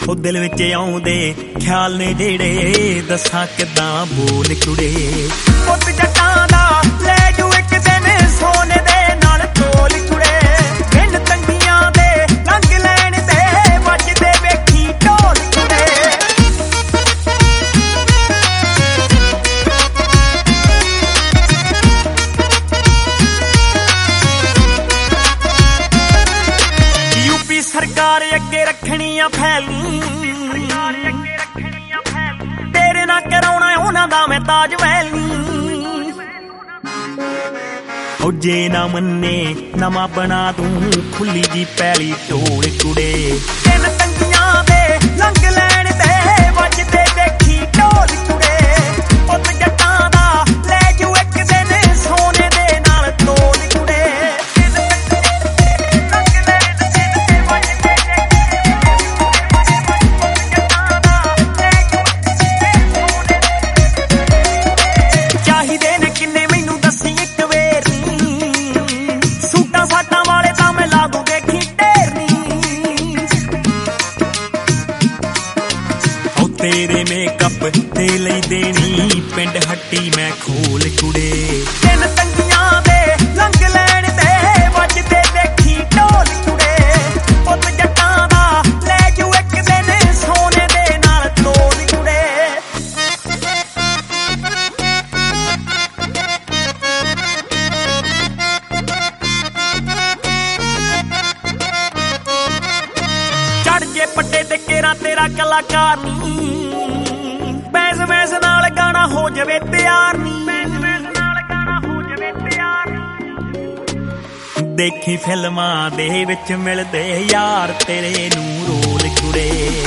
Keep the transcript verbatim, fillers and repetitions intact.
ਉਹ ਦਿਲ ਵਿੱਚ ਆਉਂਦੇ ਖਿਆਲ ਨੇ ਜਿਹੜੇ ਦੱਸਾਂ ਕਿੱਦਾਂ ਬੋਲ ਕੁੜੇ ਪੁੱਤ ਜੱਟਾਂ ਦਾ ਲੈ ਜੂ ਇੱਕ ਦਿਨ ਸੋਨੇ ਦੇ ਨਾਲ ਤੋਲ ਕੁੜੇ ਬਿਨ ਤੰਗੀਆਂ ਦੇ ਲੰਘ ਲੈਣ ਦੇ ਵੱਜਦੇ ਵੇਖੀ ਢੋਲ ਕੁੜੇ ਯੂਪੀ ਸਰਕਾਰ ਅੱਗੇ ਰੱਖਣੀਆਂ ਫੈਲੀ ਤੇਰੇ ਨਾਲ ਕਰਾਉਣਾ ਉਹਨਾਂ ਦਾ ਮੈਂ ਤਾਜ ਵੈਲੀ ਉਹ ਜੇ ਨਾ ਮੰਨੇ ਨਵਾਂ ਬਣਾ ਦੂੰ ਖੁੱਲੀ ਜੀ ਪੈਲੀ ਢੋਲ ਕੁੜੇ ਤਿੰਨ ਤੰਗੀਆਂ ਦੇ ਲੰਘ ਲੈਣ ਦੇ ਵੱਜਦੇ ਦੇਖੀ ਢੋਲ ਕੁੜੇ ਪੁੱਤ ਜੱਟਾਂ ਦਾ ਲੈ ਜੂ ਇੱਕ ਦਿਨ ਸੋਨੇ ਦੇ ਨਾਲ ਤੋਲ ਕੁੜੇ ਤੇਰੇ ਮੇਕਅਪ ਤੇ ਲਈ ਦੇਣੀ ਪਿੰਡ ਹੱਟੀ ਮੈਂ ਖੋਲ ਕੁੜੇ ਤਿੰਨ ਤੰਗੀਆਂ ਦੇ ਲੰਘ ਲੈਣ ਦੇ ਵੱਜਦੇ ਦੇਖੀ ਢੋਲ ਕੁੜੇ ਪੁੱਤ ਜੱਟਾਂ ਦਾ ਲੈ ਜੂ ਇੱਕ ਦਿਨ ਸੋਨੇ ਦੇ ਨਾਲ ਤੋਲ ਕੁੜੇ ਚੜ ਜੇ ਪੱਟੇ ਤੇ ਕੇਰਾ ਤੇਰਾ ਕਲਾਕਾਰ ਨੀ ਬੈਸ ਬੈਸ ਨਾਲ ਗਾਣਾ ਹੋ ਜਾਵੇ ਤਿਆਰ ਨੀ ਬੈਸ ਬੈਸ ਨਾਲ ਗਾਣਾ ਹੋ ਜਾਵੇ ਤਿਆਰ ਨੀ ਦੇਖੀ ਫਿਲਮਾਂ ਦੇ ਵਿੱਚ ਮਿਲਦੇ ਯਾਰ ਤੇਰੇ ਨੂੰ ਰੋਲ ਕੁੜੇ